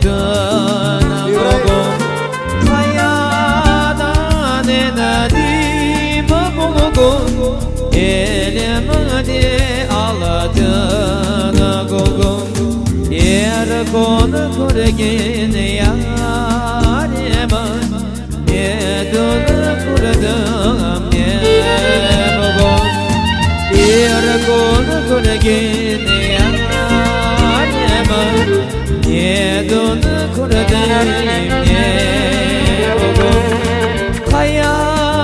ağladığını buldum. Kayadan inediğimi buldum. Elimde ağladığını buldum. Yer konu kurgin yarime, edunu kurdum ne buldum. Yer konu kurgin yarime, edunu kurdum ne buldum. Kaya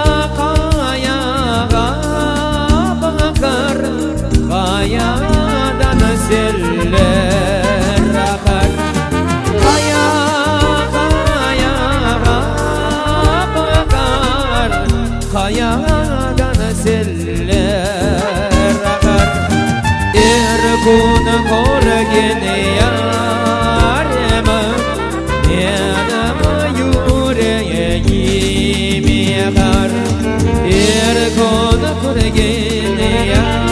kayaga bakar, kayadan seller akar. Kaya kayaga bakar, kayadan seller akar. Erkunu korgin yarime, yanıma yüreğim yakar. Erkunu korgin yarime,